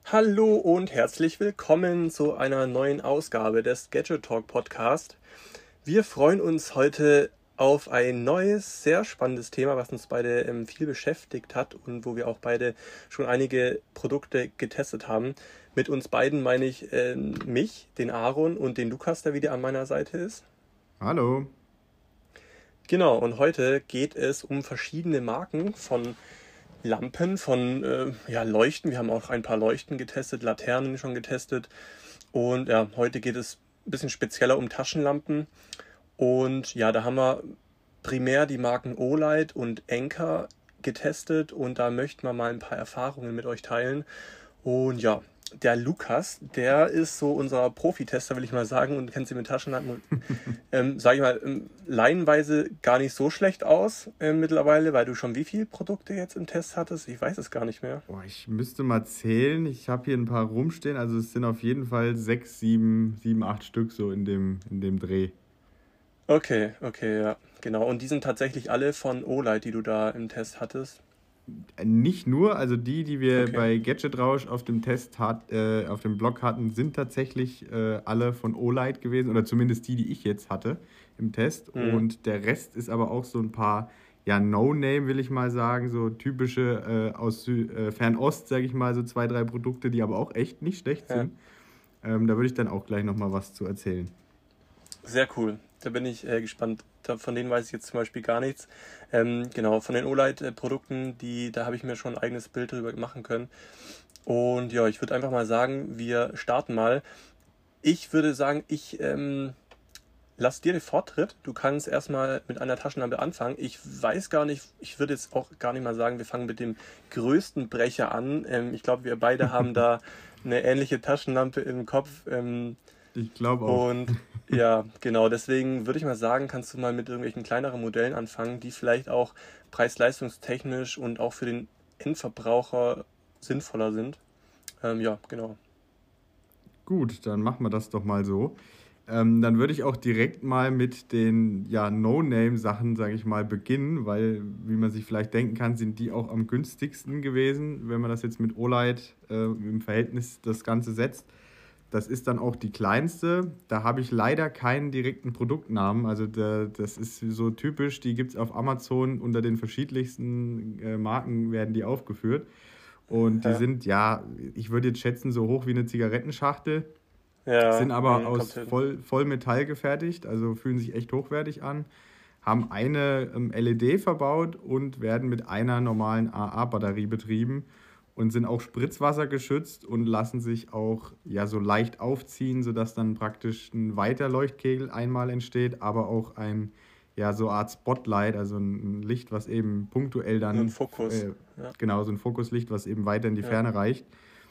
Hallo und herzlich willkommen zu einer neuen Ausgabe des Gadget Talk Podcast. Wir freuen uns heute auf ein neues, sehr spannendes Thema, was uns beide viel beschäftigt hat und wo wir auch beide schon einige Produkte getestet haben. Mit uns beiden meine ich mich, den Aaron und den Lukas, der wieder an meiner Seite ist. Hallo. Genau, und heute geht es um verschiedene Marken von Lampen, von Leuchten. Wir haben auch ein paar Leuchten getestet, Laternen schon getestet. Und ja, heute geht es ein bisschen spezieller um Taschenlampen. Und ja, da haben wir primär die Marken Olight und Anker getestet und da möchten wir mal ein paar Erfahrungen mit euch teilen. Und ja, der Lukas, der ist so unser Profitester, will ich mal sagen, und kennt sich mit Taschenlampen, sage ich mal, laienweise gar nicht so schlecht aus mittlerweile, weil du schon wie viele Produkte jetzt im Test hattest? Ich weiß es gar nicht mehr. Boah, ich müsste mal zählen. Ich habe hier ein paar rumstehen. Also es sind auf jeden Fall 6, 7, 7, 8 Stück so in dem Dreh. Okay, ja, genau. Und die sind tatsächlich alle von Olight, die du da im Test hattest. Nicht nur, also die wir Okay. bei Gadget Rausch auf dem auf dem Blog hatten, sind tatsächlich alle von Olight gewesen. Oder zumindest die ich jetzt hatte im Test. Mhm. Und der Rest ist aber auch so ein paar, ja, No-Name, will ich mal sagen. So typische aus Fernost, sage ich mal, so 2, 3 Produkte, die aber auch echt nicht schlecht Ja. sind. Da würde ich dann auch gleich nochmal was zu erzählen. Sehr cool. Da bin ich gespannt. Von denen weiß ich jetzt zum Beispiel gar nichts. Genau, von den Olight-Produkten, da habe ich mir schon ein eigenes Bild drüber machen können. Und ja, ich würde einfach mal sagen, wir starten mal. Ich würde sagen, ich lass dir den Vortritt. Du kannst erstmal mit einer Taschenlampe anfangen. Ich weiß gar nicht, ich würde jetzt auch gar nicht mal sagen, wir fangen mit dem größten Brecher an. Ich glaube, wir beide haben da eine ähnliche Taschenlampe im Kopf. Ich glaube auch. Und ja, genau, deswegen würde ich mal sagen, kannst du mal mit irgendwelchen kleineren Modellen anfangen, die vielleicht auch preis-leistungstechnisch und auch für den Endverbraucher sinnvoller sind. Ja, genau. Gut, dann machen wir das doch mal so. Dann würde ich auch direkt mal mit den ja, No-Name-Sachen, sage ich mal, beginnen, weil, wie man sich vielleicht denken kann, sind die auch am günstigsten gewesen, wenn man das jetzt mit Olight im Verhältnis das Ganze setzt. Das ist dann auch die kleinste. Da habe ich leider keinen direkten Produktnamen. Also das ist so typisch, die gibt es auf Amazon unter den verschiedensten Marken werden die aufgeführt. Und die Ja, sind, ja, ich würde jetzt schätzen, so hoch wie eine Zigarettenschachtel, sind ja, aber aus kommt hin. Vollmetall gefertigt, also fühlen sich echt hochwertig an, haben eine LED verbaut und werden mit einer normalen AA-Batterie betrieben und sind auch spritzwassergeschützt und lassen sich auch ja so leicht aufziehen, sodass dann praktisch ein weiter Leuchtkegel einmal entsteht, aber auch ein ja so Art Spotlight, also ein Licht, was eben punktuell So ein dann Fokus. Ja, genau so ein Fokuslicht, was eben weiter in die ja. Ferne reicht.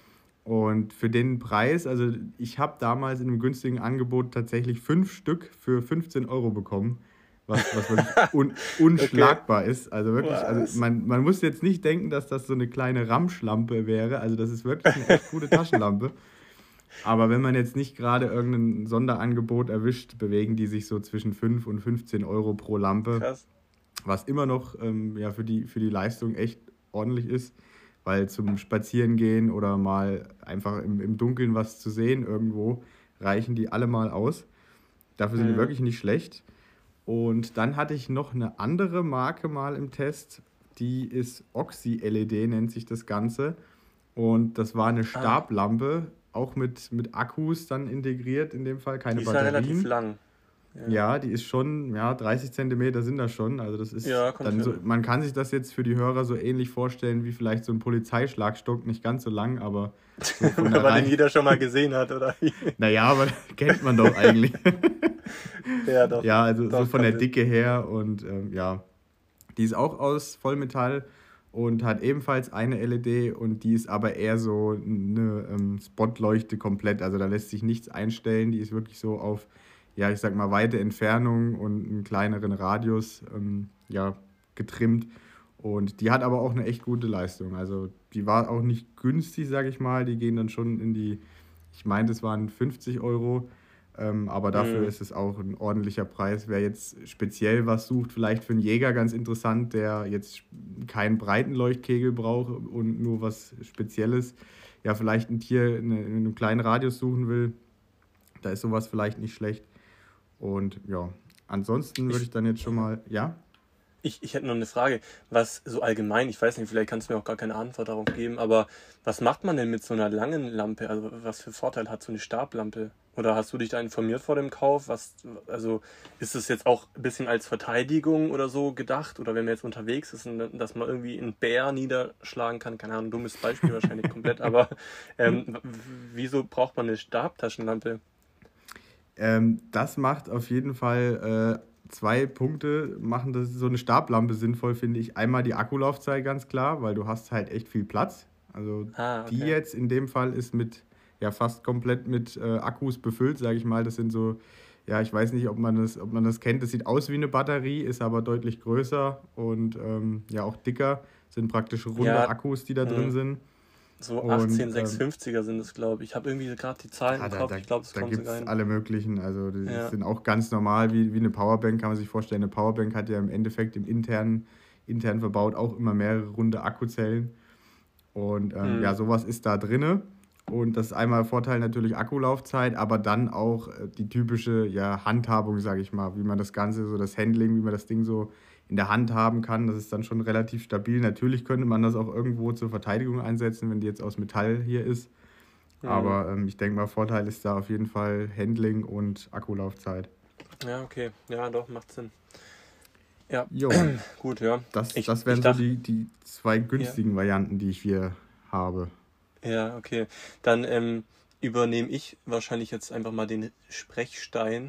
Und für den Preis, also ich habe damals in einem günstigen Angebot tatsächlich 5 Stück für 15 € bekommen, was wirklich Okay. unschlagbar ist. Also wirklich, also Was? man muss jetzt nicht denken, dass das so eine kleine Ramschlampe wäre. Also das ist wirklich eine echt gute Taschenlampe. Aber wenn man jetzt nicht gerade irgendein Sonderangebot erwischt, bewegen die sich so zwischen 5 und 15 € pro Lampe, Krass. was immer noch ja, für die Leistung echt ordentlich ist, weil zum Spazierengehen oder mal einfach im Dunkeln was zu sehen irgendwo, reichen die alle mal aus. Dafür sind die Hm. wirklich nicht schlecht. Und dann hatte ich noch eine andere Marke mal im Test, die ist Oxy LED, nennt sich das Ganze. Und das war eine Ah, Stablampe, auch mit Akkus dann integriert, in dem Fall keine die ist ja relativ Batterien. lang. Ja, Ja, die ist schon, ja, 30 Zentimeter sind das schon. Also das ist ja, kommt dann so, hin. man kann sich das jetzt für die Hörer so ähnlich vorstellen wie vielleicht so ein Polizeischlagstock, nicht ganz so lang, aber so von der Weil den Reiche. jeder schon mal gesehen hat, oder wie? Naja, aber kennt man doch eigentlich. Ja, doch. Ja, also so Doch, von der kommt hin. Dicke her und ja, die ist auch aus Vollmetall und hat ebenfalls eine LED und die ist aber eher so eine Spotleuchte komplett. Also da lässt sich nichts einstellen. Die ist wirklich so auf, ja, ich sag mal, weite Entfernung und einen kleineren Radius ja, getrimmt. Und die hat aber auch eine echt gute Leistung. Also die war auch nicht günstig, sag ich mal. Die gehen dann schon in die, ich meinte, es waren 50 €. Aber dafür Hm. ist es auch ein ordentlicher Preis. Wer jetzt speziell was sucht, vielleicht für einen Jäger ganz interessant, der jetzt keinen breiten Leuchtkegel braucht und nur was Spezielles. ja vielleicht ein Tier in einem kleinen Radius suchen will, da ist sowas vielleicht nicht schlecht. Und ja, ansonsten würde Ich, ich dann jetzt schon ja. mal, ja, Ich hätte noch eine Frage, was so allgemein, ich weiß nicht, vielleicht kannst du mir auch gar keine Antwort darauf geben, aber was macht man denn mit so einer langen Lampe? Also was für Vorteil hat so eine Stablampe? Oder hast du dich da informiert vor dem Kauf? Also ist es jetzt auch ein bisschen als Verteidigung oder so gedacht? Oder wenn man jetzt unterwegs ist, und dass man irgendwie einen Bär niederschlagen kann? Keine Ahnung, dummes Beispiel wahrscheinlich komplett, aber wieso braucht man eine Stabtaschenlampe? Das macht auf jeden Fall zwei Punkte, machen das so eine Stablampe sinnvoll, finde ich. Einmal die Akkulaufzeit ganz klar, weil du hast halt echt viel Platz. Also Ah, die okay. jetzt in dem Fall ist mit, ja fast komplett mit Akkus befüllt, sage ich mal. Das sind so, ja, ich weiß nicht, ob man das kennt. Das sieht aus wie eine Batterie, ist aber deutlich größer und ja auch dicker. Sind praktisch runde Ja, Akkus, die da drin hm, sind. so Und 18650er sind es, glaube ich. Ich habe irgendwie gerade die Zahlen ja, im Kopf. Ich glaube, das da kommt gibt sogar es hin. alle möglichen. Also die Ja. sind auch ganz normal wie eine Powerbank, kann man sich vorstellen. Eine Powerbank hat ja im Endeffekt intern verbaut auch immer mehrere runde Akkuzellen. Und ja, Hm. sowas ist da drinne. Und das ist einmal Vorteil natürlich Akkulaufzeit, aber dann auch die typische ja, Handhabung, sage ich mal, wie man das Ganze, so das Handling, wie man das Ding so in der Hand haben kann. Das ist dann schon relativ stabil. Natürlich könnte man das auch irgendwo zur Verteidigung einsetzen, wenn die jetzt aus Metall hier ist. Hm. Aber ich denke mal, Vorteil ist da auf jeden Fall Handling und Akkulaufzeit. Ja, okay. Ja, doch, macht Sinn. Ja, Jo, gut, ja. das Ich wären so dachte, die zwei ja, günstigen Varianten, die ich hier habe. ja, okay. Dann übernehme ich wahrscheinlich jetzt einfach mal den Sprechstein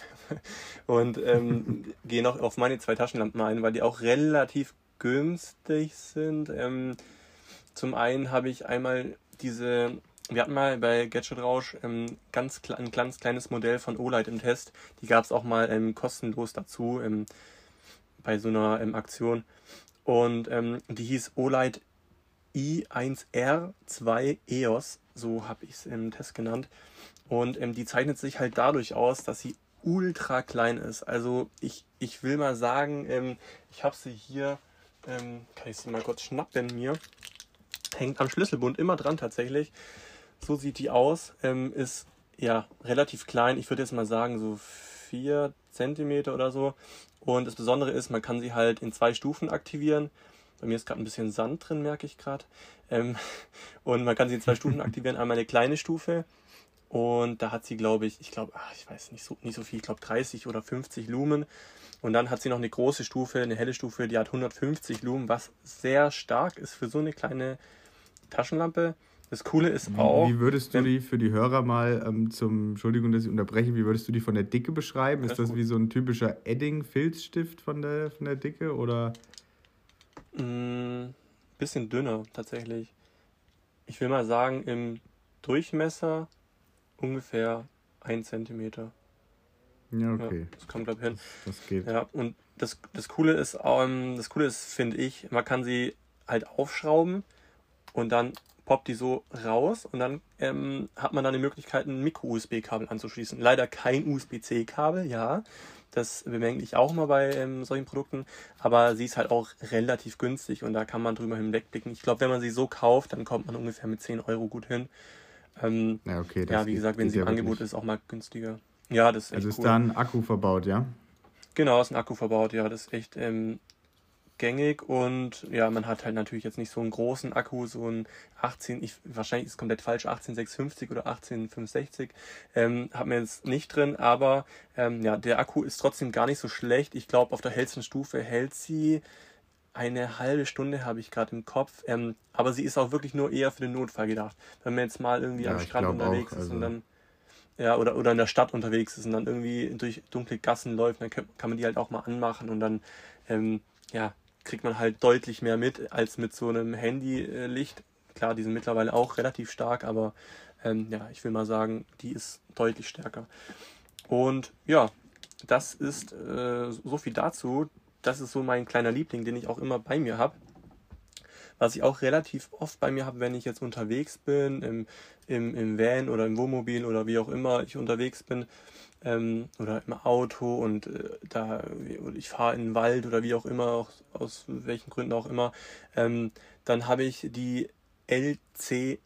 und gehe noch auf meine zwei Taschenlampen ein, weil die auch relativ günstig sind. Zum einen habe ich einmal wir hatten mal bei Gadget Rausch ein ganz kleines Modell von Olight im Test. Die gab es auch mal kostenlos dazu bei so einer Aktion. Und die hieß Olight i1R2 EOS, so habe ich es im Test genannt. Und die zeichnet sich halt dadurch aus, dass sie ultra klein ist. Also ich will mal sagen, ich habe sie hier, kann ich sie mal kurz schnappen mir. Hängt am Schlüsselbund immer dran tatsächlich. So sieht die aus. Ist ja relativ klein. Ich würde jetzt mal sagen so 4 Zentimeter oder so. Und das Besondere ist, man kann sie halt in 2 Stufen aktivieren. Bei mir ist gerade ein bisschen Sand drin, merke ich gerade. Ähm, und man kann sie in 2 Stufen aktivieren. Einmal eine kleine Stufe. Und da hat sie, glaube ich, ich weiß nicht so viel, ich glaube 30 oder 50 Lumen. Und dann hat sie noch eine große Stufe, eine helle Stufe, die hat 150 Lumen, was sehr stark ist für so eine kleine Taschenlampe. Das Coole ist auch, Wie würdest du wenn, die für die Hörer mal Entschuldigung, dass ich unterbreche, wie würdest du die von der Dicke beschreiben? Ist alles das gut, wie so ein typischer Edding-Filzstift von der Dicke oder? bisschen dünner tatsächlich. Ich will mal sagen, im Durchmesser ungefähr 1 Zentimeter. Ja, Ja, okay, das kommt, glaube ich, hin. das geht. Ja, und das Coole ist, finde ich, man kann sie halt aufschrauben und dann poppt die so raus und dann hat man dann die Möglichkeit, ein Micro-USB-Kabel anzuschließen. Leider kein USB-C-Kabel, ja. Das bemängle ich auch mal bei solchen Produkten, aber sie ist halt auch relativ günstig und da kann man drüber hinwegblicken. Ich glaube, wenn man sie so kauft, dann kommt man ungefähr mit 10 Euro gut hin. Ähm, Ja, okay, ja, wie gesagt, wenn geht sie im ja Angebot wirklich. ist, auch mal günstiger. Ja, das ist Also echt ist cool. da ein Akku verbaut, ja? Genau, ist ein Akku verbaut, ja, das ist echt gängig und ja, man hat halt natürlich jetzt nicht so einen großen Akku, so ein wahrscheinlich ist es komplett falsch, 18650 oder 18560, hat man jetzt nicht drin, aber ja, der Akku ist trotzdem gar nicht so schlecht. Ich glaube, auf der hellsten Stufe hält sie eine halbe Stunde, habe ich gerade im Kopf, aber sie ist auch wirklich nur eher für den Notfall gedacht. Wenn man jetzt mal irgendwie am Ja, ich Strand glaube auch. unterwegs ist und Also, dann ja, oder in der Stadt unterwegs ist und dann irgendwie durch dunkle Gassen läuft, dann kann man die halt auch mal anmachen und dann ja, kriegt man halt deutlich mehr mit als mit so einem Handylicht. Klar, die sind mittlerweile auch relativ stark, aber ja, ich will mal sagen, die ist deutlich stärker. Und ja, das ist so viel dazu. Das ist so mein kleiner Liebling, den ich auch immer bei mir habe. Was ich auch relativ oft bei mir habe, wenn ich jetzt unterwegs bin, im Van oder im Wohnmobil oder wie auch immer ich unterwegs bin, oder im Auto und ich fahre in den Wald oder wie auch immer, auch, aus welchen Gründen auch immer, dann habe ich die LC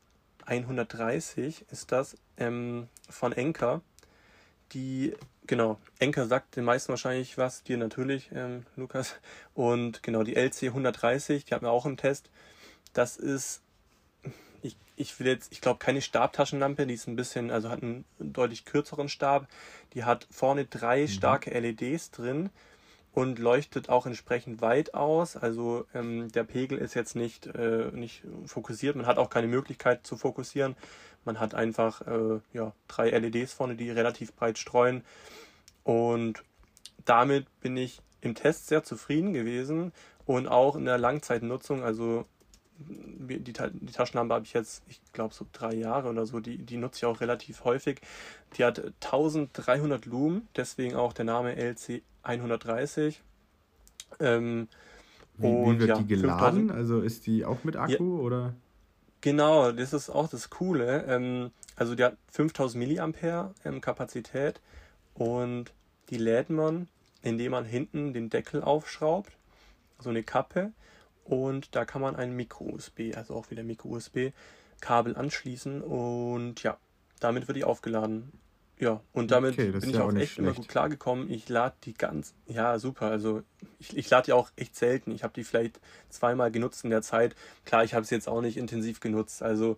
130 ist das von Anker. Genau, Anker sagt den meisten wahrscheinlich was, dir natürlich, Lukas. Und genau, die LC 130, die hatten wir auch im Test. Das ist, ich glaube, keine Stabtaschenlampe, die ist ein bisschen, also hat einen deutlich kürzeren Stab. Die hat vorne 3 starke LEDs drin und leuchtet auch entsprechend weit aus. Also der Pegel ist jetzt nicht fokussiert. Man hat auch keine Möglichkeit zu fokussieren. Man hat einfach 3 LEDs vorne, die relativ breit streuen. Und damit bin ich im Test sehr zufrieden gewesen und auch in der Langzeitnutzung. Also die Taschenlampe habe ich jetzt, ich glaube, so 3 Jahre oder so. Die nutze ich auch relativ häufig. Die hat 1300 Lumen, deswegen auch der Name LC 130. Wie wird die geladen? Also ist die auch mit Akku oder? Genau, das ist auch das Coole. Also die hat 5000 Milliampere Kapazität und die lädt man, indem man hinten den Deckel aufschraubt, so eine Kappe, und da kann man ein Micro-USB, also auch wieder Micro-USB-Kabel anschließen und ja, damit wird die aufgeladen. Ja, und damit bin ich auch echt immer gut klargekommen. Ich lade die ja super, also ich lade die auch echt selten. Ich habe die vielleicht 2-mal genutzt in der Zeit. Klar, ich habe sie jetzt auch nicht intensiv genutzt, also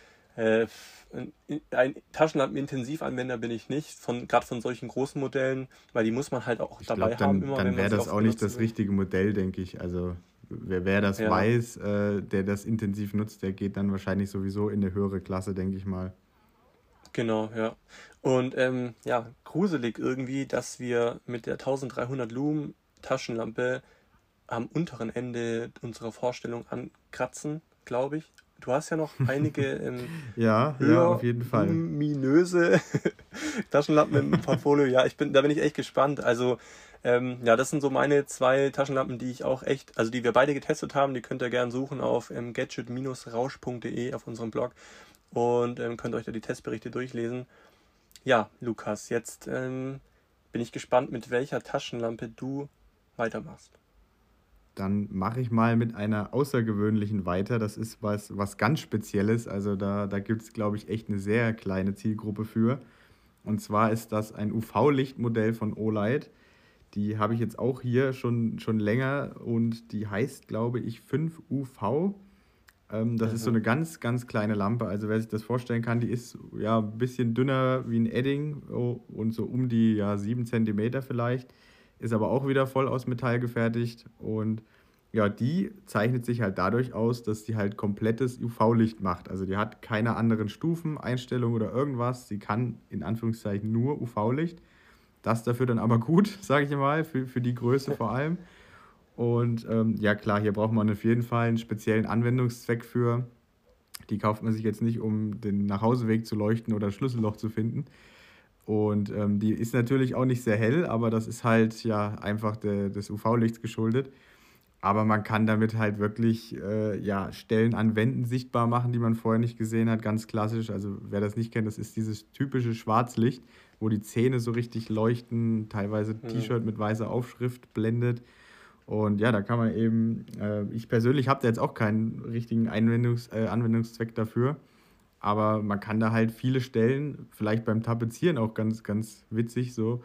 ein Taschenlampen-Intensivanwender bin ich nicht, gerade von solchen großen Modellen, weil die muss man halt auch dabei haben, immer dann wäre das auch nicht das richtige Modell, denke ich. Also wer das weiß, der das intensiv nutzt, der geht dann wahrscheinlich sowieso in eine höhere Klasse, denke ich mal. Genau, ja. Und gruselig irgendwie, dass wir mit der 1300 Lumen Taschenlampe am unteren Ende unserer Vorstellung ankratzen, glaube ich. Du hast ja noch einige ja, auf jeden Fall. luminöse Taschenlampen im Portfolio. Ja, da bin ich echt gespannt. Also das sind so meine 2 Taschenlampen, die ich auch echt, also die wir beide getestet haben. Die könnt ihr gerne suchen auf gadget-rausch.de auf unserem Blog und könnt euch da die Testberichte durchlesen. Ja, Lukas, jetzt bin ich gespannt, mit welcher Taschenlampe du weitermachst. Dann mache ich mal mit einer außergewöhnlichen weiter. Das ist was ganz Spezielles. Also da gibt es, glaube ich, echt eine sehr kleine Zielgruppe für. Und zwar ist das ein UV-Lichtmodell von Olight. Die habe ich jetzt auch hier schon länger und die heißt, glaube ich, 5UV. Das ist so eine ganz, ganz kleine Lampe. Also wer sich das vorstellen kann, die ist ja ein bisschen dünner wie ein Edding und so um die 7 Zentimeter vielleicht. Ist aber auch wieder voll aus Metall gefertigt. Und ja, die zeichnet sich halt dadurch aus, dass die halt komplettes UV-Licht macht. Also die hat keine anderen Stufen, Einstellungen oder irgendwas. Sie kann in Anführungszeichen nur UV-Licht. Das dafür dann aber gut, sage ich mal, für die Größe vor allem. Und ja klar, hier braucht man auf jeden Fall einen speziellen Anwendungszweck für. Die kauft man sich jetzt nicht, um den Nachhauseweg zu leuchten oder ein Schlüsselloch zu finden. Und die ist natürlich auch nicht sehr hell, aber das ist halt ja einfach des UV-Lichts geschuldet. Aber man kann damit halt wirklich Stellen an Wänden sichtbar machen, die man vorher nicht gesehen hat, ganz klassisch. Also wer das nicht kennt, das ist dieses typische Schwarzlicht, wo die Zähne so richtig leuchten, teilweise T-Shirt mit weißer Aufschrift blendet. Und ja, da kann man eben, ich persönlich habe da jetzt auch keinen richtigen Anwendungszweck dafür, aber man kann da halt viele Stellen, vielleicht beim Tapezieren auch ganz, ganz witzig so,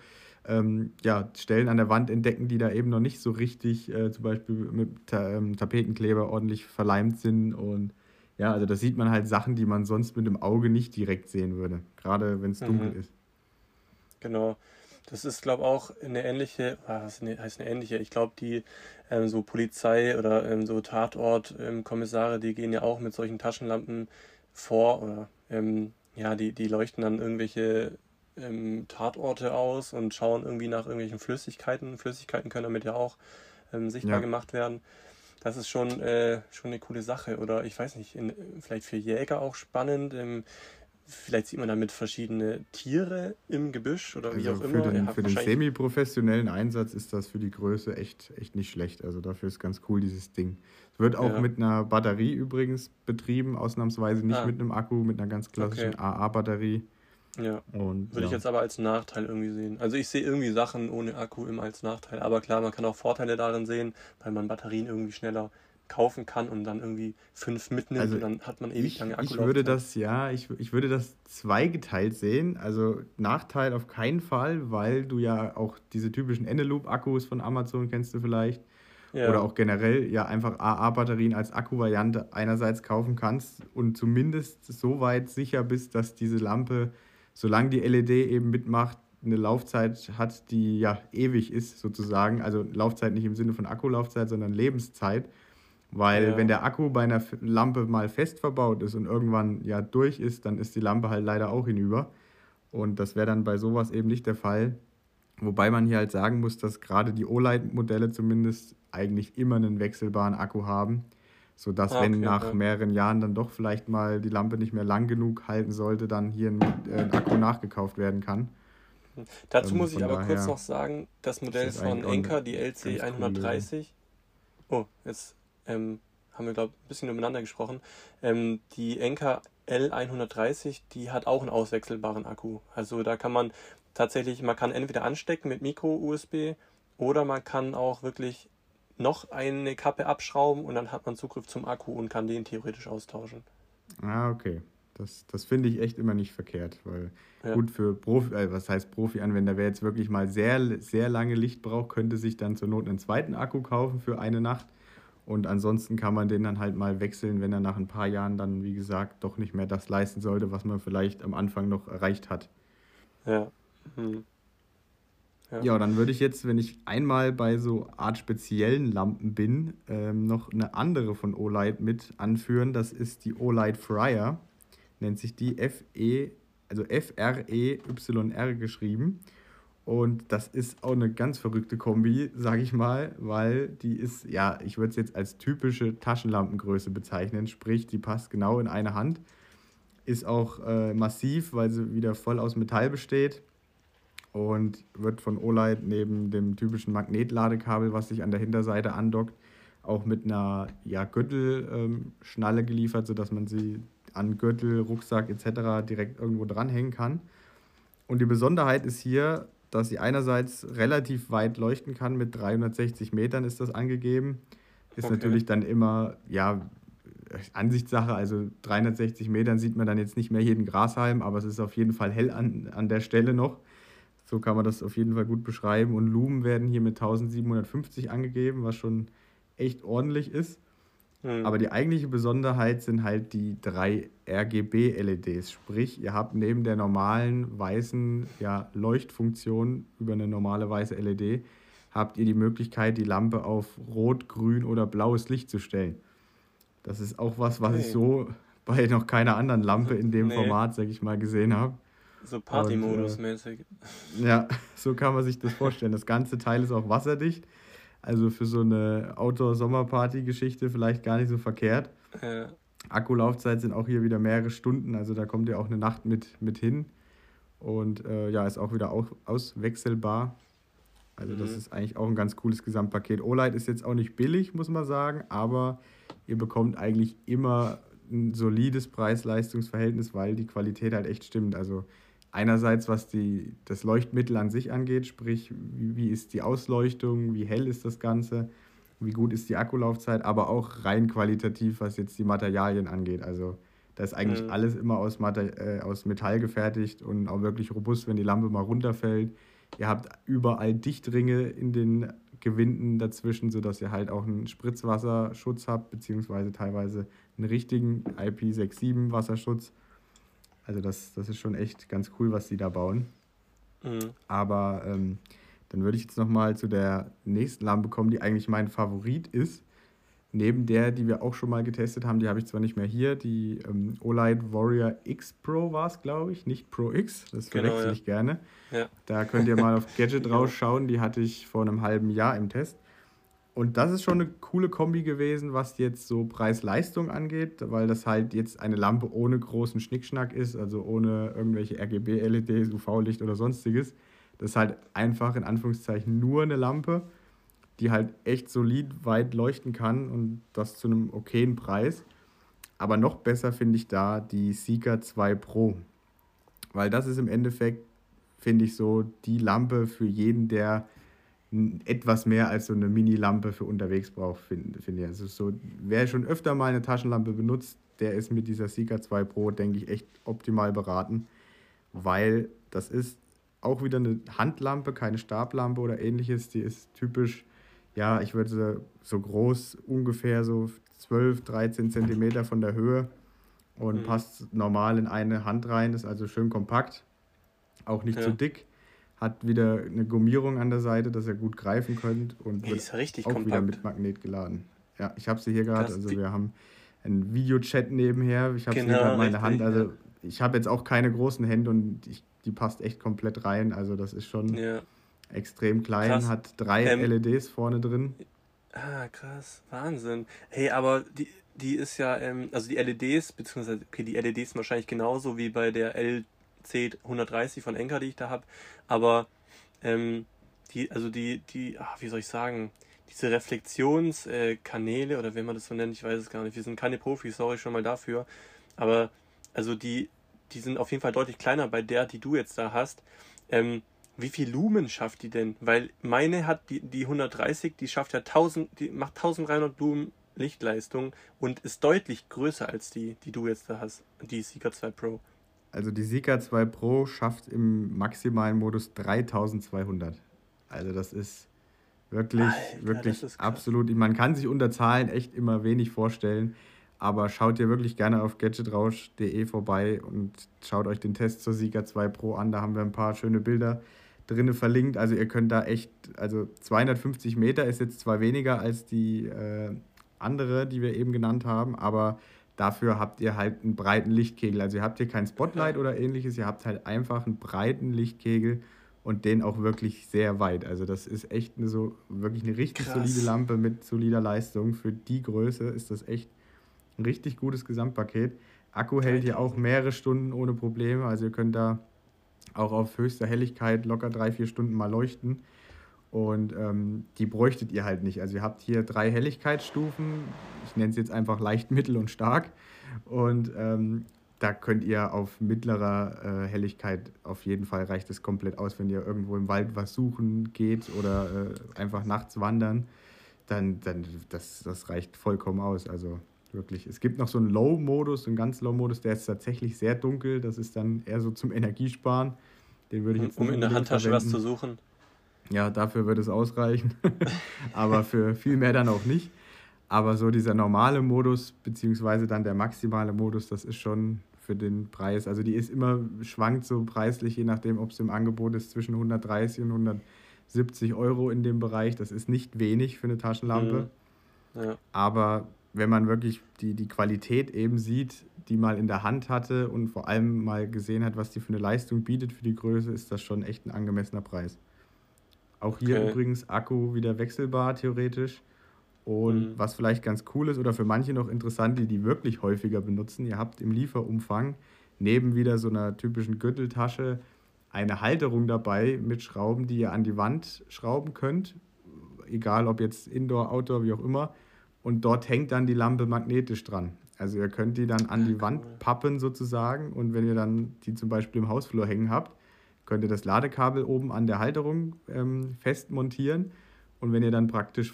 Stellen an der Wand entdecken, die da eben noch nicht so richtig, zum Beispiel mit Tapetenkleber ordentlich verleimt sind. Und ja, also da sieht man halt Sachen, die man sonst mit dem Auge nicht direkt sehen würde, gerade wenn es dunkel ist. Genau. Das ist, glaube ich, auch eine ähnliche, was heißt eine ähnliche? Ich glaube, die so Polizei oder so Tatort-Kommissare, die gehen ja auch mit solchen Taschenlampen vor oder die leuchten dann irgendwelche Tatorte aus und schauen irgendwie nach irgendwelchen Flüssigkeiten. Flüssigkeiten können damit ja auch sichtbar gemacht werden. Das ist schon eine coole Sache. Oder ich weiß nicht, vielleicht für Jäger auch spannend. Vielleicht sieht man damit verschiedene Tiere im Gebüsch oder wie auch immer. Für den semi-professionellen Einsatz ist das für die Größe echt nicht schlecht. Also dafür ist ganz cool, dieses Ding. Es wird auch mit einer Batterie übrigens betrieben, ausnahmsweise nicht mit einem Akku, mit einer ganz klassischen AA-Batterie. Ja, würde ich jetzt aber als Nachteil irgendwie sehen. Also ich sehe irgendwie Sachen ohne Akku immer als Nachteil. Aber klar, man kann auch Vorteile darin sehen, weil man Batterien irgendwie schneller kaufen kann und dann irgendwie 5 mitnimmt Also und dann hat man ewig lange ich würde Akkulaufzeit. das, ja, ich würde das zweigeteilt sehen. Also Nachteil auf keinen Fall, weil du ja auch diese typischen Eneloop-Akkus von Amazon kennst du vielleicht oder Ja, auch generell ja einfach AA-Batterien als Akkuvariante einerseits kaufen kannst und zumindest so weit sicher bist, dass diese Lampe, solange die LED eben mitmacht, eine Laufzeit hat, die ja ewig ist sozusagen. Also Laufzeit nicht im Sinne von Akkulaufzeit, sondern Lebenszeit. Weil wenn ja, der Akku bei einer Lampe mal fest verbaut ist und irgendwann ja durch ist, dann ist die Lampe halt leider auch hinüber. Und das wäre dann bei sowas eben nicht der Fall. Wobei man hier halt sagen muss, dass gerade die OLED-Modelle zumindest eigentlich immer einen wechselbaren Akku haben, sodass ah, wenn okay, nach ja. mehreren Jahren dann doch vielleicht mal die Lampe nicht mehr lang genug halten sollte, dann hier ein Akku nachgekauft werden kann. Dazu muss ich Von aber kurz daher noch sagen, das ist Modell das eigentlich von auch eine Anker, die LC ganz coole Lösung. 130, oh, jetzt haben wir, glaube ich, ein bisschen übereinander gesprochen. Die Anker L130, die hat auch einen auswechselbaren Akku. Also da kann man tatsächlich, man kann entweder anstecken mit Micro-USB oder man kann auch wirklich noch eine Kappe abschrauben und dann hat man Zugriff zum Akku und kann den theoretisch austauschen. Ah, okay. Das finde ich echt immer nicht verkehrt, weil Ja, gut für was heißt Profi-Anwender, wer jetzt wirklich mal sehr, sehr lange Licht braucht, könnte sich dann zur Not einen zweiten Akku kaufen für eine Nacht. Und ansonsten kann man den dann halt mal wechseln, wenn er nach ein paar Jahren dann, wie gesagt, doch nicht mehr das leisten sollte, was man vielleicht am Anfang noch erreicht hat. ja, hm, ja, Ja, dann würde ich jetzt, wenn ich einmal bei so Art speziellen Lampen bin, noch eine andere von Olight mit anführen. Das ist die Olight Fryer, nennt sich die also Freyr geschrieben. Und das ist auch eine ganz verrückte Kombi, sage ich mal, weil die ist, ja, ich würde es jetzt als typische Taschenlampengröße bezeichnen, sprich, die passt genau in eine Hand, ist auch massiv, weil sie wieder voll aus Metall besteht und wird von Olight neben dem typischen Magnetladekabel, was sich an der Hinterseite andockt, auch mit einer ja, Gürtelschnalle geliefert, sodass man sie an Gürtel, Rucksack etc. direkt irgendwo dranhängen kann. Und die Besonderheit ist hier, dass sie einerseits relativ weit leuchten kann, mit 360 Metern ist das angegeben. Ist okay. natürlich dann immer, ja, Ansichtssache, also 360 Metern sieht man dann jetzt nicht mehr jeden Grashalm, aber es ist auf jeden Fall hell an der Stelle noch. So kann man das auf jeden Fall gut beschreiben. Und Lumen werden hier mit 1750 angegeben, was schon echt ordentlich ist. Hm, Aber die eigentliche Besonderheit sind halt die drei RGB-LEDs. Sprich, ihr habt neben der normalen weißen ja, Leuchtfunktion über eine normale weiße LED, habt ihr die Möglichkeit, die Lampe auf rot, grün oder blaues Licht zu stellen. Das ist auch was, was ich okay. so bei noch keiner anderen Lampe in dem Nee, Format, sag ich mal, gesehen habe. so Und Party-Modus-mäßig. ja, so kann man sich das vorstellen. Das ganze Teil ist auch wasserdicht. Also für so eine Outdoor-Sommerparty-Geschichte vielleicht gar nicht so verkehrt. Äh, Akkulaufzeit sind auch hier wieder mehrere Stunden, also da kommt ja auch eine Nacht mit hin. Und ja, ist auch wieder auswechselbar. Also das mhm. ist eigentlich auch ein ganz cooles Gesamtpaket. Olight ist jetzt auch nicht billig, muss man sagen, aber ihr bekommt eigentlich immer ein solides Preis-Leistungs-Verhältnis, weil die Qualität halt echt stimmt. Also einerseits, was das Leuchtmittel an sich angeht, sprich, wie ist die Ausleuchtung, wie hell ist das Ganze, wie gut ist die Akkulaufzeit, aber auch rein qualitativ, was jetzt die Materialien angeht. Also da ist eigentlich Mhm. alles immer aus Metall gefertigt und auch wirklich robust, wenn die Lampe mal runterfällt. Ihr habt überall Dichtringe in den Gewinden dazwischen, sodass ihr halt auch einen Spritzwasserschutz habt, beziehungsweise teilweise einen richtigen IP67 Wasserschutz. Also das ist schon echt ganz cool, was sie da bauen. Mhm. Aber dann würde ich jetzt nochmal zu der nächsten Lampe kommen, die eigentlich mein Favorit ist. Neben der, die wir auch schon mal getestet haben, die habe ich zwar nicht mehr hier, die Olight Warrior X Pro war es, glaube ich, nicht Pro X, das Genau, verwechsel ja. ich gerne. Ja, Da könnt ihr mal auf Gadget genau. rausschauen, die hatte ich vor einem halben Jahr im Test. Und das ist schon eine coole Kombi gewesen, was jetzt so Preis-Leistung angeht, weil das halt jetzt eine Lampe ohne großen Schnickschnack ist, also ohne irgendwelche RGB-LEDs, UV-Licht oder sonstiges. Das ist halt einfach in Anführungszeichen nur eine Lampe, die halt echt solid weit leuchten kann und das zu einem okayen Preis. Aber noch besser finde ich da die Seeker 2 Pro, weil das ist im Endeffekt, finde ich, so die Lampe für jeden, der etwas mehr als so eine Mini-Lampe für unterwegs braucht, finde ich. Also so, wer schon öfter mal eine Taschenlampe benutzt, der ist mit dieser Sika 2 Pro, denke ich, echt optimal beraten, weil das ist auch wieder eine Handlampe, keine Stablampe oder ähnliches. Die ist typisch, ja, ich würde so groß, ungefähr so 12, 13 Zentimeter von der Höhe und Mhm. passt normal in eine Hand rein, ist also schön kompakt, auch nicht zu Ja. dick, hat wieder eine Gummierung an der Seite, dass ihr gut greifen könnt und Ja, die wird ist ja richtig auch wieder kompakt. mit Magnet geladen. Ja, ich habe sie hier gerade, Krass. also wir haben einen Videochat nebenher, ich habe sie hier gerade Genau, mal in der Hand, richtig, ja. also ich habe jetzt auch keine großen Hände und die passt echt komplett rein, also das ist schon Ja, extrem klein, krass. hat drei Ähm, LEDs vorne drin. krass, Wahnsinn. Hey, aber die ist ja, also die LEDs, beziehungsweise, okay, die LEDs sind wahrscheinlich genauso wie bei der LC 130 von Enka, die ich da habe, aber ähm, also wie soll ich sagen, diese Reflexionskanäle oder wenn man das so nennt, ich weiß es gar nicht, wir sind keine Profis, sorry schon mal dafür, aber also die sind auf jeden Fall deutlich kleiner bei der, die du jetzt da hast. Ähm, Wie viel Lumen schafft die denn? Weil meine hat die 130, die schafft ja 1000, die macht 1300 Lumen Lichtleistung und ist deutlich größer als die du jetzt da hast, die Sika 2 Pro. Also die Sika 2 Pro schafft im maximalen Modus 3200. Also das ist wirklich, Alter, das wirklich ist krass. absolut. Man kann sich unter Zahlen echt immer wenig vorstellen, aber schaut ihr wirklich gerne auf gadgetrausch.de vorbei und schaut euch den Test zur Sika 2 Pro an. Da haben wir ein paar schöne Bilder drinne verlinkt. Also ihr könnt da echt, also 250 Meter ist jetzt zwar weniger als die andere, die wir eben genannt haben, aber dafür habt ihr halt einen breiten Lichtkegel. Also ihr habt hier kein Ja, Spotlight oder ähnliches, ihr habt halt einfach einen breiten Lichtkegel und den auch wirklich sehr weit. Also das ist echt wirklich eine richtig solide krass. Lampe mit solider Leistung. Für die Größe ist das echt ein richtig gutes Gesamtpaket. Akku hält hier auch 3000. mehrere Stunden ohne Probleme. Also ihr könnt da auch auf höchster Helligkeit locker 3, 4 Stunden mal leuchten. Und die bräuchtet ihr halt nicht. Also ihr habt hier 3 Helligkeitsstufen. Ich nenne es jetzt einfach leicht, mittel und stark. Und da könnt ihr auf mittlerer Helligkeit, auf jeden Fall reicht es komplett aus, wenn ihr irgendwo im Wald was suchen geht oder einfach nachts wandern, dann das reicht vollkommen aus. Also wirklich. Es gibt noch so einen Low-Modus, einen ganz Low-Modus, der ist tatsächlich sehr dunkel. Das ist dann eher so zum Energiesparen. Den würde ich jetzt Um nicht in der unbedingt Handtasche was zu verwenden. suchen. Ja, dafür wird es ausreichen, aber für viel mehr dann auch nicht. Aber so dieser normale Modus, beziehungsweise dann der maximale Modus, das ist schon für den Preis. Also die ist immer, schwankt so preislich, je nachdem, ob es im Angebot ist, zwischen 130 und 170 Euro in dem Bereich. Das ist nicht wenig für eine Taschenlampe. Hm, ja, Aber wenn man wirklich die Qualität eben sieht, die mal in der Hand hatte und vor allem mal gesehen hat, was die für eine Leistung bietet für die Größe, ist das schon echt ein angemessener Preis. Auch hier okay. übrigens Akku wieder wechselbar theoretisch. Und Hm, was vielleicht ganz cool ist oder für manche noch interessant, die wirklich häufiger benutzen, ihr habt im Lieferumfang neben wieder so einer typischen Gürteltasche eine Halterung dabei mit Schrauben, die ihr an die Wand schrauben könnt, egal ob jetzt Indoor, Outdoor, wie auch immer. Und dort hängt dann die Lampe magnetisch dran. Also ihr könnt die dann an die Wand cool. pappen sozusagen und wenn ihr dann die zum Beispiel im Hausflur hängen habt, könnt ihr das Ladekabel oben an der Halterung fest montieren und wenn ihr dann praktisch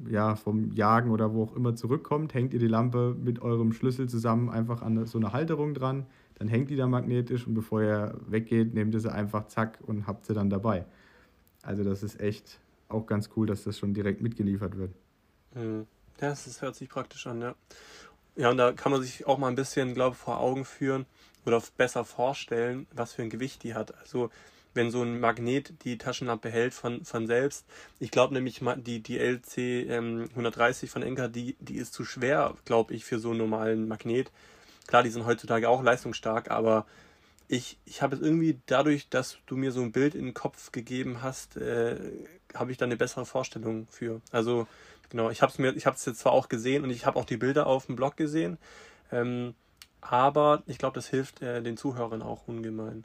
vom Jagen oder wo auch immer zurückkommt, hängt ihr die Lampe mit eurem Schlüssel zusammen einfach an so eine Halterung dran. Dann hängt die da magnetisch und bevor ihr weggeht, nehmt ihr sie einfach zack und habt sie dann dabei. Also das ist echt auch ganz cool, dass das schon direkt mitgeliefert wird. Hm. Ja, hört sich praktisch an, ja. Ja, und da kann man sich auch mal ein bisschen, glaube ich, vor Augen führen oder besser vorstellen, was für ein Gewicht die hat. Also, wenn so ein Magnet die Taschenlampe hält von selbst. Ich glaube nämlich, die LC 130 von Enka, die ist zu schwer, glaube ich, für so einen normalen Magnet. Klar, die sind heutzutage auch leistungsstark, aber ich habe es irgendwie dadurch, dass du mir so ein Bild in den Kopf gegeben hast, habe ich da eine bessere Vorstellung für. Also genau, ich habe es jetzt zwar auch gesehen und ich habe auch die Bilder auf dem Blog gesehen, ähm, aber ich glaube, das hilft den Zuhörern auch ungemein.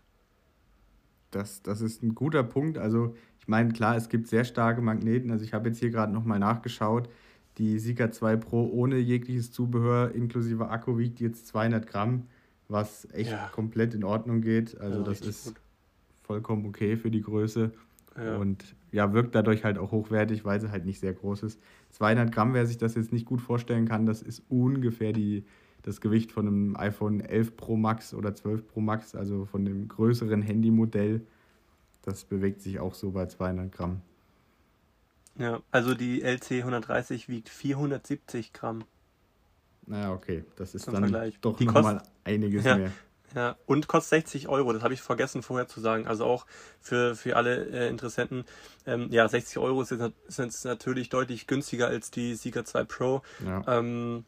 Das ist ein guter Punkt. Also ich meine, klar, es gibt sehr starke Magneten. Also ich habe jetzt hier gerade nochmal nachgeschaut. Die Sika 2 Pro ohne jegliches Zubehör inklusive Akku wiegt jetzt 200 Gramm, was echt Ja, komplett in Ordnung geht. Also ja, das richtig ist gut. vollkommen okay für die Größe. Ja. Und ja, wirkt dadurch halt auch hochwertig, weil sie halt nicht sehr groß ist. 200 Gramm, wer sich das jetzt nicht gut vorstellen kann, das ist ungefähr das Gewicht von einem iPhone 11 Pro Max oder 12 Pro Max, also von dem größeren Handymodell. Das bewegt sich auch so bei 200 Gramm. Ja, also die LC 130 wiegt 470 Gramm Naja, okay, das ist im dann Vergleich. doch Die kostet, nochmal einiges ja, mehr. ja, und kostet 60 Euro. Das habe ich vergessen vorher zu sagen. Also auch für alle Interessenten. Ja, 60 Euro ist jetzt natürlich deutlich günstiger als die Sieger 2 Pro. Ja, Ähm,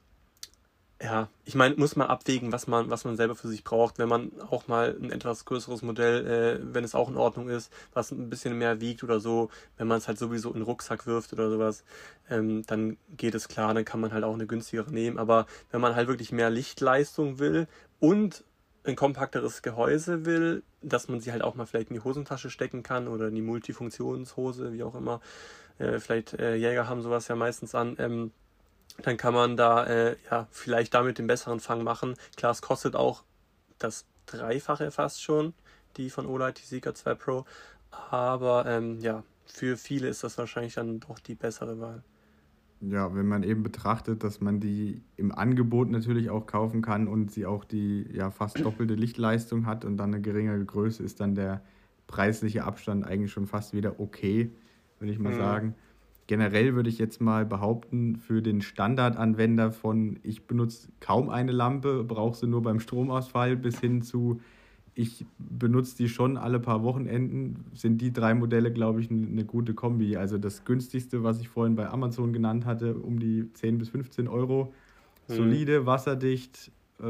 Ja, ich meine, muss man abwägen, was man selber für sich braucht. Wenn man auch mal ein etwas größeres Modell, wenn es auch in Ordnung ist, was ein bisschen mehr wiegt oder so, wenn man es halt sowieso in den Rucksack wirft oder sowas, dann geht es klar, dann kann man halt auch eine günstigere nehmen. Aber wenn man halt wirklich mehr Lichtleistung will und ein kompakteres Gehäuse will, dass man sie halt auch mal vielleicht in die Hosentasche stecken kann oder in die Multifunktionshose, wie auch immer. Vielleicht Jäger haben sowas ja meistens an. Dann kann man da ja vielleicht damit den besseren Fang machen. Klar, es kostet auch das Dreifache fast schon, die von Olight, die Sieger 2 Pro. Aber ja, für viele ist das wahrscheinlich dann doch die bessere Wahl. ja, wenn man eben betrachtet, dass man die im Angebot natürlich auch kaufen kann und sie auch die ja fast doppelte Lichtleistung hat und dann eine geringere Größe, ist dann der preisliche Abstand eigentlich schon fast wieder okay, würde ich mal Mhm. sagen. Generell würde ich jetzt mal behaupten, für den Standardanwender von ich benutze kaum eine Lampe, brauche sie nur beim Stromausfall bis hin zu ich benutze die schon alle paar Wochenenden, sind die drei Modelle, glaube ich, eine gute Kombi. Also das günstigste, was ich vorhin bei Amazon genannt hatte, um die 10 bis 15 Euro. Mhm. Solide, wasserdicht,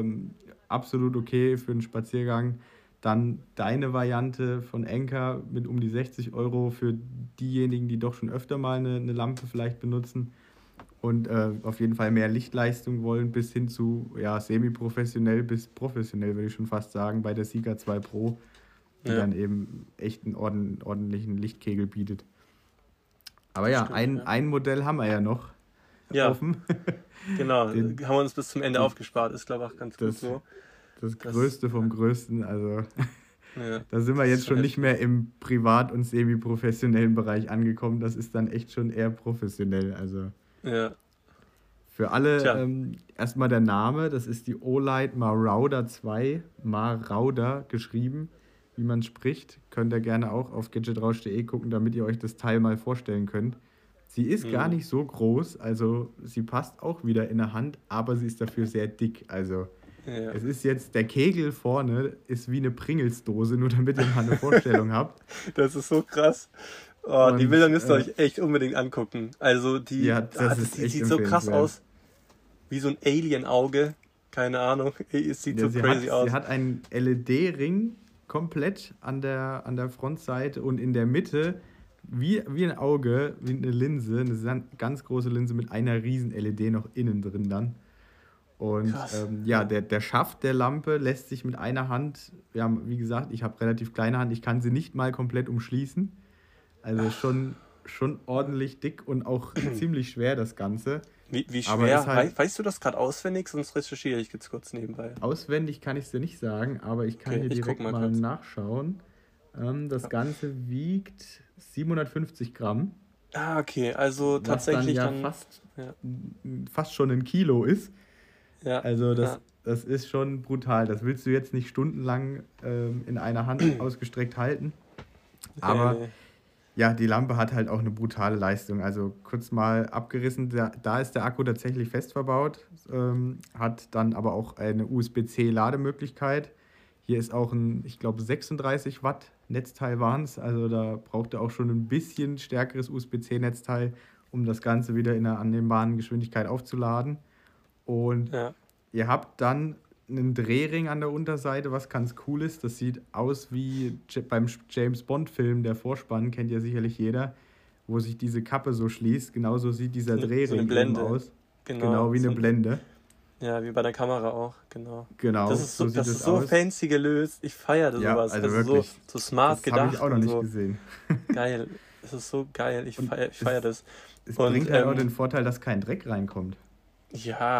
absolut okay für einen Spaziergang. Dann deine Variante von Anker mit um die 60 Euro für diejenigen, die doch schon öfter mal eine Lampe vielleicht benutzen und auf jeden Fall mehr Lichtleistung wollen, bis hin zu ja, semi-professionell bis professionell, würde ich schon fast sagen, bei der Sieger 2 Pro, die Ja, dann eben echt einen ordentlichen Lichtkegel bietet. Aber das ja, stimmt, ja. ein Modell haben wir ja noch Ja, offen. genau. Haben Den, wir uns bis zum Ende den, aufgespart. Ist, glaube ich, auch ganz gut das, so. das Das, Größte vom Größten. Also ja, da sind wir das ist jetzt schon schon nicht heftig. mehr im privat- und semi-professionellen Bereich angekommen. Das ist dann echt schon eher professionell. Also Ja, für alle tja. erstmal der Name, das ist die Olight Marauder 2, Marauder geschrieben, wie man spricht. Könnt ihr gerne auch auf gadgetrausch.de gucken, damit ihr euch das Teil mal vorstellen könnt. Sie ist gar Mhm. nicht so groß, also sie passt auch wieder in der Hand, aber sie ist dafür sehr dick. Also Ja. es ist jetzt, der Kegel vorne ist wie eine Pringelsdose, nur damit ihr mal eine Vorstellung habt. Das ist so krass. Oh, die Bilder Und müsst ihr euch echt unbedingt angucken. Also ja, das das ist echt sieht so krass empfehlenswert. aus, wie so ein Alien-Auge. Keine Ahnung, es sieht Ja, so crazy sie aus. hat einen LED-Ring komplett an der Frontseite und in der Mitte, wie ein Auge, wie eine Linse, eine ganz große Linse mit einer riesen LED noch innen drin dann. Und Krass. ja, der Schaft der Lampe lässt sich mit einer Hand, ja, wie gesagt, ich habe relativ kleine Hand, ich kann sie nicht mal komplett umschließen. Also schon ordentlich dick und auch ziemlich schwer das Ganze. Wie Aber ist schwer? halt Weißt du das gerade auswendig? Sonst recherchiere ich jetzt kurz nebenbei. auswendig kann ich es dir nicht sagen, aber ich kann Okay, hier ich guck direkt mal mal kurz. nachschauen. Das Ja. Ganze wiegt 750 Gramm, Ah, okay, also was dann tatsächlich ja dann. Ja, fast schon ein Kilo ist. ja, Also ja. das ist schon brutal. Das willst du jetzt nicht stundenlang in einer Hand ausgestreckt halten. Nee, Aber nee. ja, die Lampe hat halt auch eine brutale Leistung. Also kurz mal abgerissen, da ist der Akku tatsächlich fest verbaut, hat dann aber auch eine USB-C-Lademöglichkeit. Hier ist auch ein, ich glaube, 36 Watt Netzteil waren es. Also da braucht er auch schon ein bisschen stärkeres USB-C-Netzteil, um das Ganze wieder in einer annehmbaren Geschwindigkeit aufzuladen. Und Ja. ihr habt dann einen Drehring an der Unterseite, was ganz cool ist. Das sieht aus wie beim James Bond-Film, der Vorspann, kennt ja sicherlich jeder, wo sich diese Kappe so schließt. Genauso sieht dieser So eine Drehring eben Blende. aus. Genau. Genau wie eine Blende. Ja, wie bei der Kamera auch, genau. Genau, so sieht Das es ist so aus. fancy gelöst. Ich feiere Ja, sowas. also Also so, wirklich. so smart Das habe ich gedacht auch noch und nicht so gesehen. geil. Es ist so geil. Und Ich feier das. es Und bringt halt auch den Vorteil, dass kein Dreck reinkommt. ja,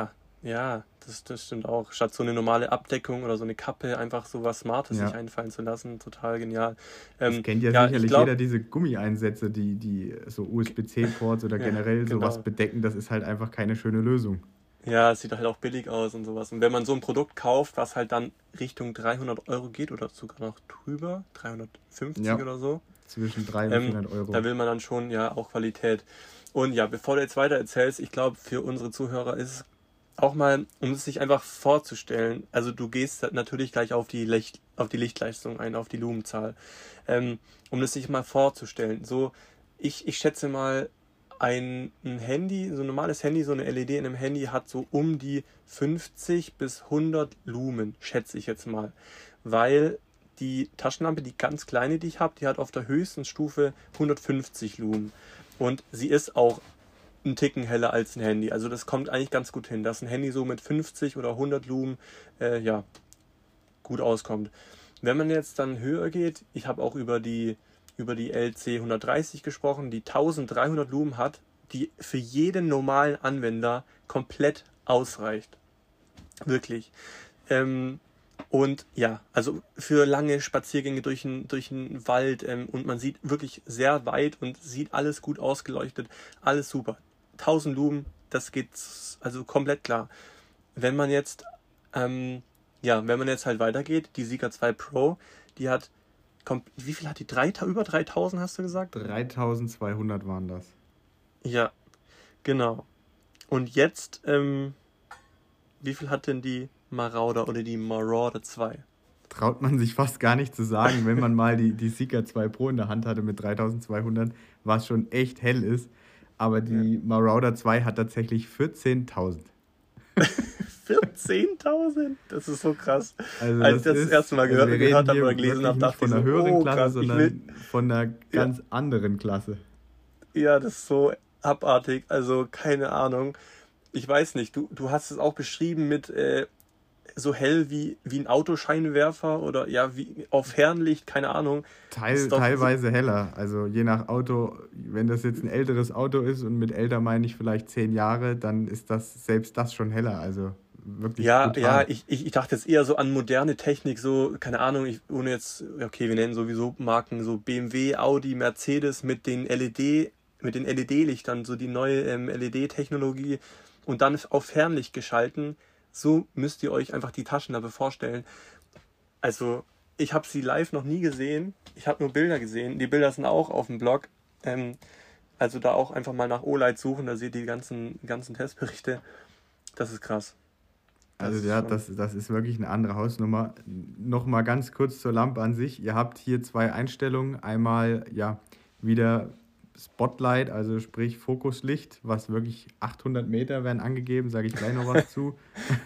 Ja, das stimmt auch. Statt so eine normale Abdeckung oder so eine Kappe, einfach so was Smartes sich Ja. einfallen zu lassen. Total genial. Es kennt ja Ja, ich sicherlich jeder glaube, diese Gummieinsätze, die so USB-C-Ports oder ja, generell sowas genau. bedecken. Das ist halt einfach keine schöne Lösung. Ja, es sieht halt auch billig aus und sowas. Und wenn man so ein Produkt kauft, was halt dann Richtung 300 € geht oder sogar noch drüber, 350 Ja, oder so, zwischen 300 und ähm, 400 da Euro. will man dann schon ja auch Qualität. Und ja, bevor du jetzt weiter erzählst, ich glaube, für unsere Zuhörer ist es auch mal, um es sich einfach vorzustellen, also du gehst natürlich gleich auf die Lichtleistung ein, auf die Lumenzahl, um es sich mal vorzustellen. So, ich schätze mal, ein Handy, so ein normales Handy, so eine LED in einem Handy hat so um die 50 bis 100 Lumen, schätze ich jetzt mal. Weil die Taschenlampe, die ganz kleine, die ich habe, die hat auf der höchsten Stufe 150 Lumen. Und sie ist auch einen Ticken heller als ein Handy. Also das kommt eigentlich ganz gut hin, dass ein Handy so mit 50 oder 100 Lumen ja, gut auskommt. Wenn man jetzt dann höher geht, ich habe auch über die LC 130 gesprochen, die 1300 Lumen hat, die für jeden normalen Anwender komplett ausreicht. Wirklich. Ähm, und ja, also für lange Spaziergänge durch den Wald und man sieht wirklich sehr weit und sieht alles gut ausgeleuchtet, alles super. 1000 Lumen, das geht also komplett klar. Wenn man jetzt, ja, wenn man jetzt halt weitergeht, die Sika 2 Pro, die hat, wie viel hat die? Über 3000 hast du gesagt? 3200 waren das. Ja, genau. Und jetzt, wie viel hat denn die Marauder oder die Marauder 2? Traut man sich fast gar nicht zu sagen, wenn man mal die Sika 2 Pro in der Hand hatte mit 3200, was schon echt hell ist. Aber Ja. die Marauder 2 hat tatsächlich 14.000. 14.000? Das ist so krass. Also Als ich das das erste ist, Mal also wir gehört reden habe oder hier gelesen wirklich habe, nicht dachte von ich einer so, höheren oh Klasse, krass, ich will. sondern von einer Ja, ganz anderen Klasse. ja, das ist so abartig. Also keine Ahnung. Ich weiß nicht, du hast es auch beschrieben mit so hell wie ein Autoscheinwerfer oder ja, wie auf Fernlicht, keine Ahnung. Das ist doch so. Teilweise heller. Also je nach Auto, wenn das jetzt ein älteres Auto ist und mit älter meine ich vielleicht 10 Jahre, dann ist das selbst das schon heller. Also wirklich Ja, ja, brutal. ich dachte jetzt eher so an moderne Technik, so, keine Ahnung, ohne jetzt, okay, wir nennen sowieso Marken, so BMW, Audi, Mercedes mit den LED-Lichtern, so die neue LED-Technologie und dann auf Fernlicht geschalten. So müsst ihr euch einfach die Taschenlampe vorstellen. Also, ich habe sie live noch nie gesehen. Ich habe nur Bilder gesehen. Die Bilder sind auch auf dem Blog. Ähm, also da auch einfach mal nach Olight suchen, da seht ihr die ganzen Testberichte. Das ist krass. Das Also ist ja, schon. das ist wirklich eine andere Hausnummer. Nochmal ganz kurz zur Lampe an sich. Ihr habt hier zwei Einstellungen. Einmal ja wieder Spotlight, also sprich Fokuslicht, was wirklich 800 Meter werden angegeben, sage ich gleich noch was zu.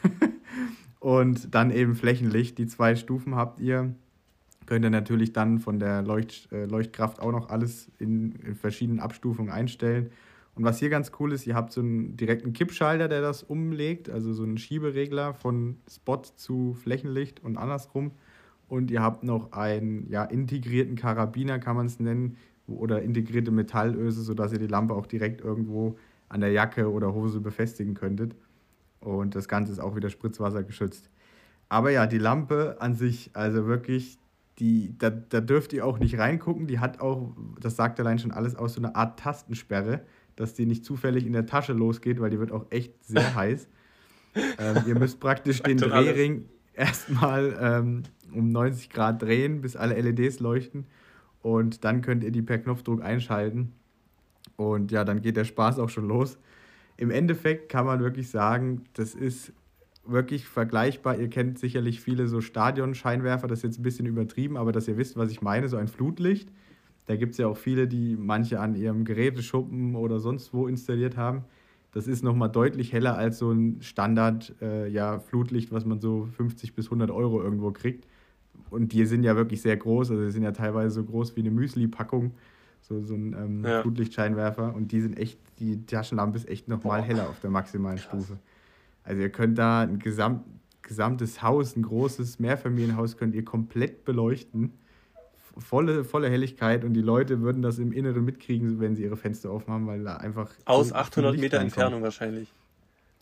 Und dann eben Flächenlicht. Die zwei Stufen habt ihr. Könnt ihr natürlich dann von der Leuchtkraft auch noch alles in verschiedenen Abstufungen einstellen. Und was hier ganz cool ist, ihr habt so einen direkten Kippschalter, der das umlegt, also so einen Schieberegler von Spot zu Flächenlicht und andersrum. Und ihr habt noch einen ja, integrierten Karabiner, kann man es nennen, oder integrierte Metallöse, sodass ihr die Lampe auch direkt irgendwo an der Jacke oder Hose befestigen könntet. Und das Ganze ist auch wieder spritzwassergeschützt. Aber ja, die Lampe an sich, also wirklich, da dürft ihr auch nicht reingucken. Die hat auch, das sagt allein schon alles aus, so eine Art Tastensperre, dass die nicht zufällig in der Tasche losgeht, weil die wird auch echt sehr heiß. Ihr müsst praktisch Sagt den schon alles. Drehring erstmal um 90 Grad drehen, bis alle LEDs leuchten. Und dann könnt ihr die per Knopfdruck einschalten. Und ja, dann geht der Spaß auch schon los. Im Endeffekt kann man wirklich sagen, das ist wirklich vergleichbar. Ihr kennt sicherlich viele so Stadionscheinwerfer, das ist jetzt ein bisschen übertrieben, aber dass ihr wisst, was ich meine, so ein Flutlicht. Da gibt es ja auch viele, die manche an ihrem Geräteschuppen oder sonst wo installiert haben. Das ist nochmal deutlich heller als so ein Standard ja, Flutlicht, was man so 50 bis 100 € irgendwo kriegt. Und die sind ja wirklich sehr groß, also die sind ja teilweise so groß wie eine Müsli-Packung, so ein Ja. Flutlichtscheinwerfer. Und die sind echt, die Taschenlampe ist echt nochmal Boah, heller auf der maximalen krass. Stufe. Also ihr könnt da ein gesamtes Haus, ein großes Mehrfamilienhaus könnt ihr komplett beleuchten. Volle Helligkeit und die Leute würden das im Inneren mitkriegen, wenn sie ihre Fenster aufmachen, weil da einfach Aus so viel 800 Licht Meter reinkommt. Entfernung wahrscheinlich.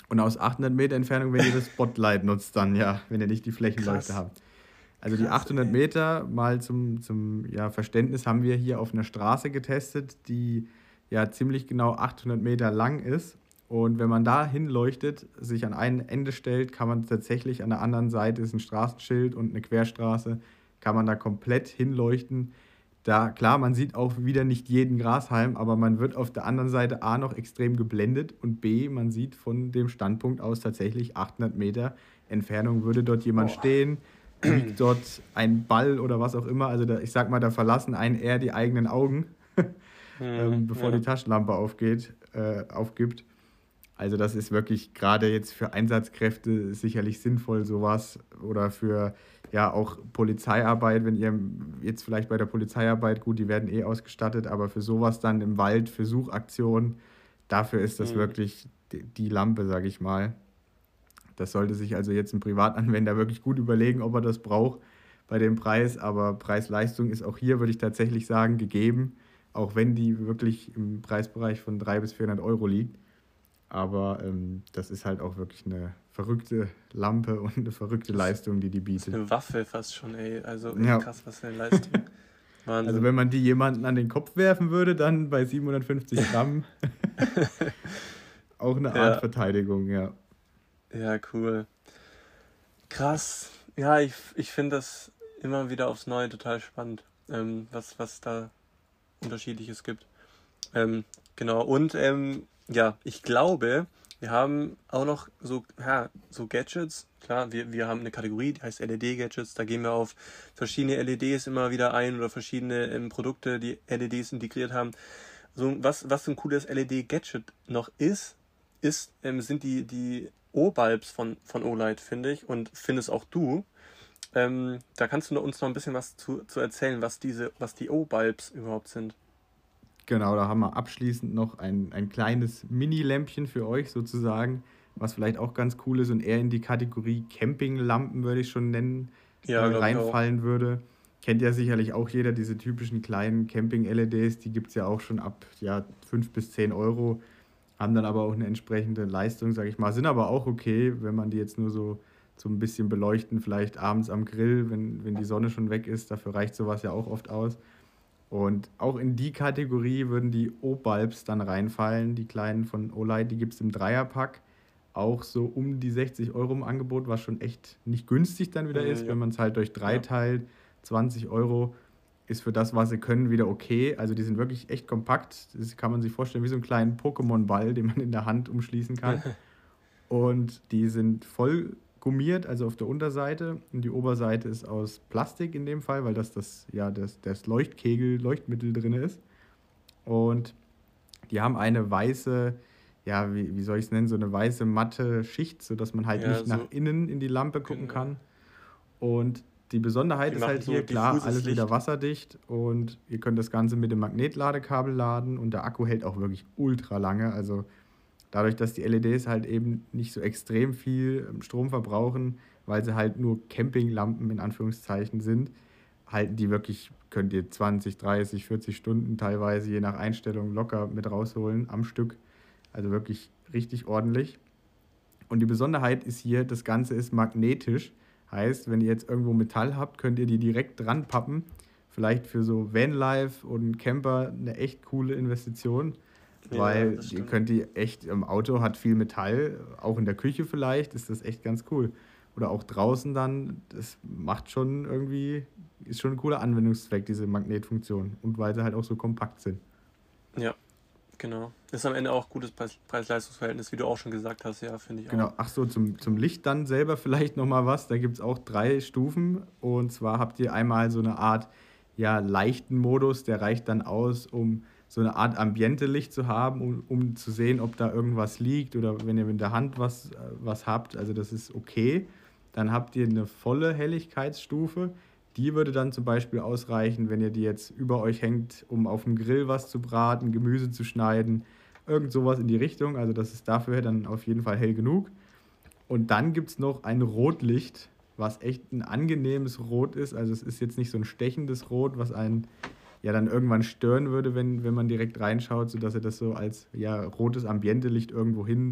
Und aus 800 Meter Entfernung, wenn ihr das Spotlight nutzt, dann ja, wenn ihr nicht die Flächenleuchte Krass, habt. Also die krass, 800 ey. Meter, mal zum ja, Verständnis, haben wir hier auf einer Straße getestet, die ja ziemlich genau 800 Meter lang ist. Und wenn man da hinleuchtet, sich an ein Ende stellt, kann man tatsächlich an der anderen Seite ist ein Straßenschild und eine Querstraße, kann man da komplett hinleuchten. Da, klar, man sieht auch wieder nicht jeden Grashalm, aber man wird auf der anderen Seite A noch extrem geblendet und B, man sieht von dem Standpunkt aus tatsächlich 800 Meter Entfernung würde dort jemand Boah. stehen, liegt dort ein Ball oder was auch immer. Also da, ich sag mal, da verlassen einen eher die eigenen Augen, bevor die Ja. Taschenlampe aufgibt. Also das ist wirklich gerade jetzt für Einsatzkräfte sicherlich sinnvoll, sowas. Oder für ja auch Polizeiarbeit, wenn ihr jetzt vielleicht bei der Polizeiarbeit, gut, die werden eh ausgestattet, aber für sowas dann im Wald, für Suchaktionen, dafür ist das Hm. wirklich die Lampe, sag ich mal. Das sollte sich also jetzt ein Privatanwender wirklich gut überlegen, ob er das braucht bei dem Preis. Aber Preis-Leistung ist auch hier, würde ich tatsächlich sagen, gegeben, auch wenn die wirklich im Preisbereich von 300 bis 400 Euro liegt. Aber das ist halt auch wirklich eine verrückte Lampe und eine verrückte Das Leistung, die ist bietet. eine Waffe fast schon, ey. Also echt Ja, krass, was für eine Leistung. also Wahnsinn. wenn man die jemanden an den Kopf werfen würde, dann bei 750 Gramm auch eine Art Ja, Verteidigung, ja. ja, cool. Krass. Ja, ich finde das immer wieder aufs Neue total spannend, was da Unterschiedliches gibt. Genau. Und ja, ich glaube, wir haben auch noch so, ja, so Gadgets. Klar, wir haben eine Kategorie, die heißt LED-Gadgets. Da gehen wir auf verschiedene LEDs immer wieder ein oder verschiedene Produkte, die LEDs integriert haben. So, was so ein cooles LED-Gadget noch sind die O-Bulbs von Olight, finde ich. Und findest auch du. Da kannst du uns noch ein bisschen was zu erzählen, was die O-Bulbs überhaupt sind. Genau, da haben wir abschließend noch ein kleines Mini-Lämpchen für euch sozusagen, was vielleicht auch ganz cool ist und eher in die Kategorie Campinglampen, würde ich schon nennen, Ja, glaube ich auch. reinfallen würde. Kennt ja sicherlich auch jeder diese typischen kleinen Camping-LEDs, die gibt es ja auch schon ab ja, 5 bis 10 Euro, haben dann aber auch eine entsprechende Leistung, sage ich mal, sind aber auch okay, wenn man die jetzt nur so ein bisschen beleuchten, vielleicht abends am Grill, wenn die Sonne schon weg ist, dafür reicht sowas ja auch oft aus. Und auch in die Kategorie würden die O-Bulbs dann reinfallen, die kleinen von Olight, die gibt es im Dreierpack. Auch so um die 60 Euro im Angebot, was schon echt nicht günstig dann wieder ist, Ja, wenn man es halt durch drei ja. teilt. 20 Euro ist für das, was sie können, wieder okay. Also die sind wirklich echt kompakt. Das kann man sich vorstellen wie so einen kleinen Pokémon-Ball, den man in der Hand umschließen kann. Und die sind voll gummiert, also auf der Unterseite. Und die Oberseite ist aus Plastik in dem Fall, weil das Leuchtkegel, Leuchtmittel drin ist. Und die haben eine weiße, ja, wie soll ich es nennen, so eine weiße matte Schicht, sodass man halt Ja, nicht nach so, innen in die Lampe gucken genau. kann. Und die Besonderheit Die ist machen halt so hier, klar, diffuses alles wieder Licht. wasserdicht und ihr könnt das Ganze mit dem Magnetladekabel laden und der Akku hält auch wirklich ultra lange. Also dadurch, dass die LEDs halt eben nicht so extrem viel Strom verbrauchen, weil sie halt nur Campinglampen in Anführungszeichen sind, halten die wirklich, könnt ihr 20, 30, 40 Stunden teilweise je nach Einstellung locker mit rausholen am Stück. Also wirklich richtig ordentlich. Und die Besonderheit ist hier, das Ganze ist magnetisch. Heißt, wenn ihr jetzt irgendwo Metall habt, könnt ihr die direkt dran pappen. Vielleicht für so Vanlife und Camper eine echt coole Investition, Ja, weil das ihr stimmt. könnt die echt im Auto hat viel Metall, auch in der Küche vielleicht ist das echt ganz cool. Oder auch draußen dann, das macht schon irgendwie, ist schon ein cooler Anwendungszweck, diese Magnetfunktion. Und weil sie halt auch so kompakt sind. Ja, genau. Ist am Ende auch gutes Preis-Leistungs-Verhältnis, wie du auch schon gesagt hast, ja, finde ich auch. Genau, ach so, zum Licht dann selber vielleicht nochmal was. Da gibt es auch drei Stufen. Und zwar habt ihr einmal so eine Art, ja, leichten Modus, der reicht dann aus, um so eine Art Ambiente-Licht zu haben, um zu sehen, ob da irgendwas liegt oder wenn ihr mit der Hand was habt. Also das ist okay. Dann habt ihr eine volle Helligkeitsstufe. Die würde dann zum Beispiel ausreichen, wenn ihr die jetzt über euch hängt, um auf dem Grill was zu braten, Gemüse zu schneiden, irgend sowas in die Richtung. Also das ist dafür dann auf jeden Fall hell genug. Und dann gibt es noch ein Rotlicht, was echt ein angenehmes Rot ist. Also es ist jetzt nicht so ein stechendes Rot, was einen ja dann irgendwann stören würde, wenn man direkt reinschaut, sodass ihr das so als ja, rotes Ambientelicht irgendwo hin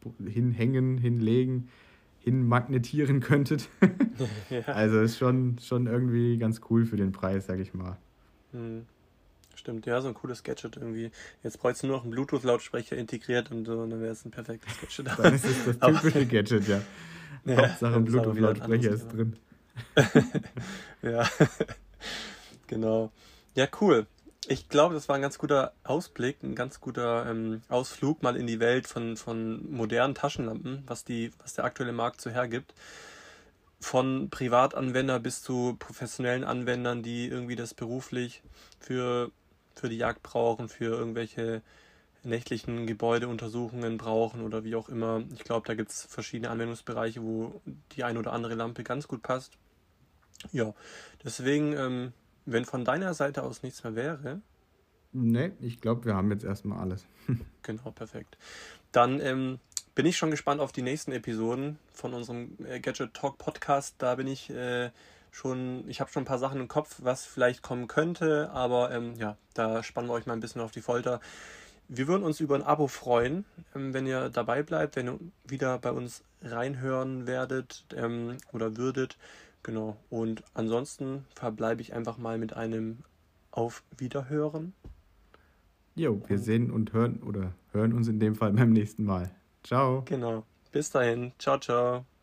hinhängen, hinlegen, hinmagnetieren könntet. Ja. Also ist schon irgendwie ganz cool für den Preis, sag ich mal. Hm. Stimmt, ja, so ein cooles Gadget irgendwie. Jetzt bräuchst du nur noch einen Bluetooth-Lautsprecher integriert und so, und dann wäre es ein perfektes Gadget. Dann ist es das Aber typische Gadget, ja. ja, Hauptsache ein das ist aber wieder ein anderes Bluetooth-Lautsprecher ist Thema. drin. Ja, genau. Ja, cool. Ich glaube, das war ein ganz guter Ausblick, ein ganz guter Ausflug mal in die Welt von modernen Taschenlampen, was der aktuelle Markt so hergibt. Von Privatanwender bis zu professionellen Anwendern, die irgendwie das beruflich für, für die Jagd brauchen, für irgendwelche nächtlichen Gebäudeuntersuchungen brauchen oder wie auch immer. Ich glaube, da gibt es verschiedene Anwendungsbereiche, wo die ein oder andere Lampe ganz gut passt. Ja, deswegen, wenn von deiner Seite aus nichts mehr wäre, Ne, ich glaube, wir haben jetzt erstmal alles. genau, perfekt. Dann bin ich schon gespannt auf die nächsten Episoden von unserem Gadget Talk Podcast. Da bin ich ich habe schon ein paar Sachen im Kopf, was vielleicht kommen könnte, aber ja, da spannen wir euch mal ein bisschen auf die Folter. Wir würden uns über ein Abo freuen, wenn ihr dabei bleibt, wenn ihr wieder bei uns reinhören werdet oder würdet. Genau. Und ansonsten verbleibe ich einfach mal mit einem Auf Wiederhören. Jo, wir Und sehen und hören oder hören uns in dem Fall beim nächsten Mal. Ciao. genau. Bis dahin. Ciao, ciao.